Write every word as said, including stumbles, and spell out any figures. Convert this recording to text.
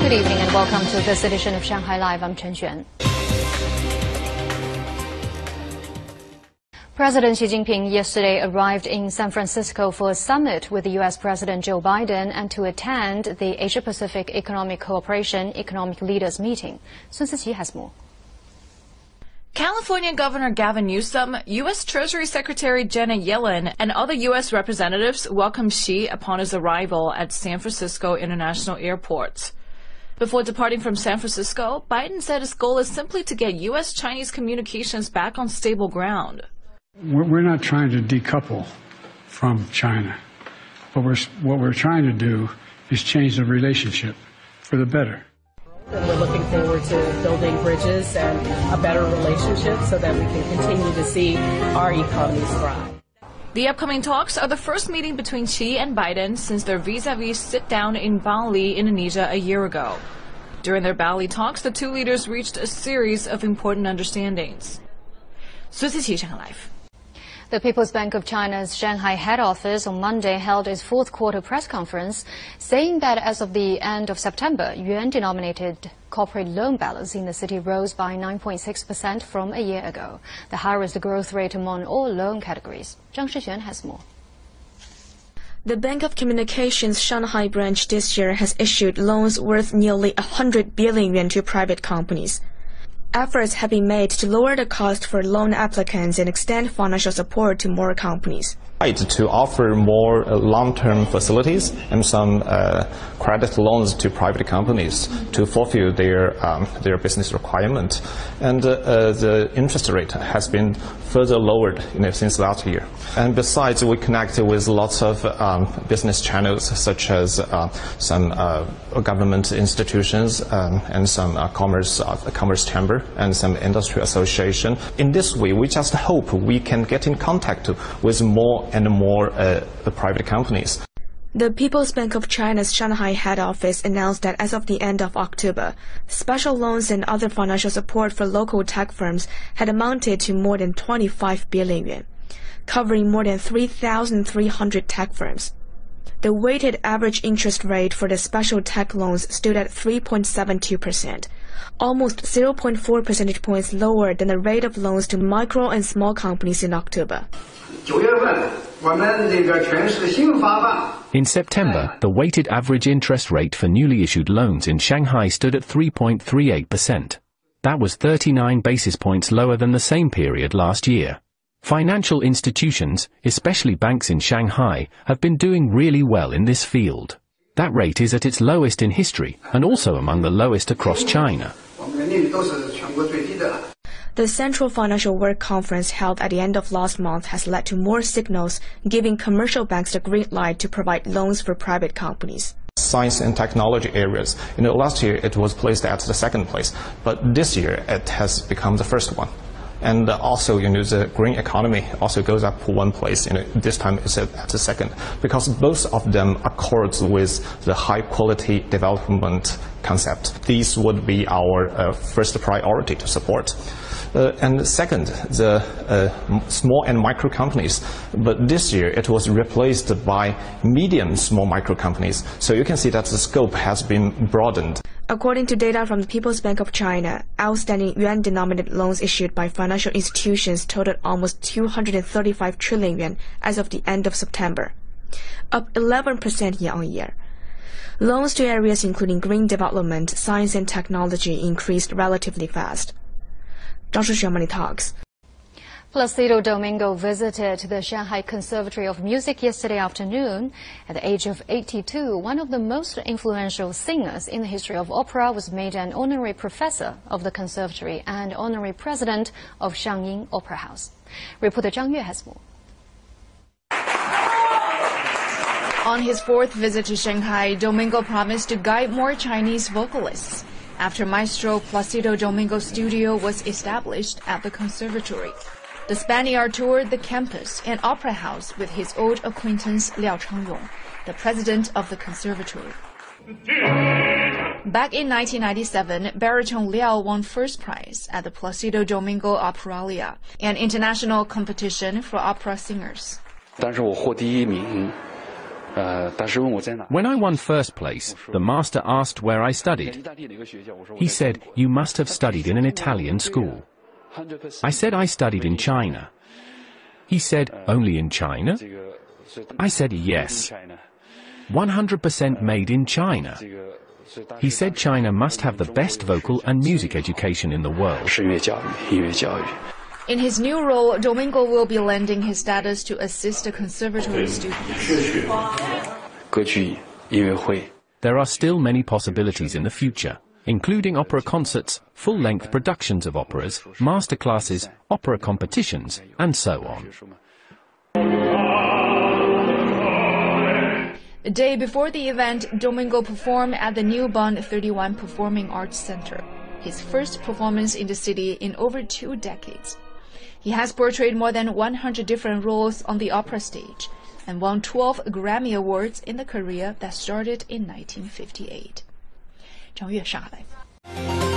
Good evening and welcome to this edition of Shanghai Live. I'm Chen Xuan. President Xi Jinping yesterday arrived in San Francisco for a summit with the U S President Joe Biden and to attend the Asia-Pacific Economic Cooperation Economic Leaders Meeting. Sun Siqi has more. California Governor Gavin Newsom, U S Treasury Secretary Janet Yellen, and other U S representatives welcomed Xi upon his arrival at San Francisco International Airport. Before departing from San Francisco, Biden said his goal is simply to get U S Chinese communications back on stable ground. We're not trying to decouple from China. What we're, what we're trying to do is change the relationship for the better. And we're looking forward to building bridges and a better relationship so that we can continue to see our economies thrive. The upcoming talks are the first meeting between Xi and Biden since their vis-a-vis sit-down in Bali, Indonesia a year ago. During their Bali talks, the two leaders reached a series of important understandings. Sun Siqi, Shanghai Live. The People's Bank of China's Shanghai head office on Monday held its fourth quarter press conference, saying that as of the end of September, yuan-denominated corporate loan balance in the city rose by nine point six percent from a year ago, the highest growth rate among all loan categories. Zhang Shixuan has more. The Bank of Communications Shanghai branch this year has issued loans worth nearly one hundred billion yuan to private companies. Efforts have been made to lower the cost for loan applicants and extend financial support to more companies. To offer more uh, long-term facilities and some uh, credit loans to private companies to fulfill their um, their business requirement, and uh, uh, the interest rate has been further lowered, you know, since last year. And besides, we connect with lots of um, business channels, such as uh, some uh, government institutions um, and some uh, commerce uh, commerce chamber and some industry association. In this way, we just hope we can get in contact with more and more uh, private companies. The People's Bank of China's Shanghai head office announced that as of the end of October, special loans and other financial support for local tech firms had amounted to more than twenty-five billion yuan, covering more than three thousand three hundred tech firms. The weighted average interest rate for the special tech loans stood at three point seven two percent, almost zero point four percentage points lower than the rate of loans to micro and small companies in October. In September, the weighted average interest rate for newly issued loans in Shanghai stood at three point three eight percent. That was thirty-nine basis points lower than the same period last year. Financial institutions, especially banks in Shanghai, have been doing really well in this field. That rate is at its lowest in history and also among the lowest across China. The Central Financial Work Conference held at the end of last month has led to more signals giving commercial banks the green light to provide loans for private companies. Science and technology areas, you know, last year it was placed at the second place, but this year it has become the first one. And also, you know, the green economy also goes up one place. You know, this time it's at the second, because both of them accords with the high quality development concept. These would be our uh, first priority to support. Uh, and second, the uh, small and micro companies. But this year it was replaced by medium small micro companies. So you can see that the scope has been broadened. According to data from the People's Bank of China, outstanding yuan-denominated loans issued by financial institutions totaled almost two hundred thirty-five trillion yuan as of the end of September, up eleven percent year-on-year. Loans to areas including green development, science and technology increased relatively fast. Zhang Shixuan, Money Talks. Placido Domingo visited the Shanghai Conservatory of Music yesterday afternoon. At the age of eighty-two, one of the most influential singers in the history of opera was made an honorary professor of the conservatory and honorary president of Xiangying Opera House. Reporter Zhang Yue has more. On his fourth visit to Shanghai, Domingo promised to guide more Chinese vocalists after Maestro Placido Domingo's studio was established at the conservatory. The Spaniard toured the campus and opera house with his old acquaintance Liao Changyong, the president of the conservatory. Back in nineteen ninety-seven, baritone Liao won first prize at the Placido Domingo Operalia, an international competition for opera singers. 但是我获第一名， When I won first place, the master asked where I studied. He said, "You must have studied in an Italian school." I said I studied in China. He said, "Only in China?" I said, "Yes. one hundred percent made in China." He said China must have the best vocal and music education in the world. In his new role, Domingo will be lending his status to assist the conservatory students. There are still many possibilities in the future, including opera concerts, full-length productions of operas, master classes, opera competitions, and so on. A day before the event, Domingo performed at the new Bund thirty-one Performing Arts Center, his first performance in the city in over two decades. He has portrayed more than one hundred different roles on the opera stage and won twelve Grammy Awards in the career that started in nineteen fifty-eight. 张悦，上海。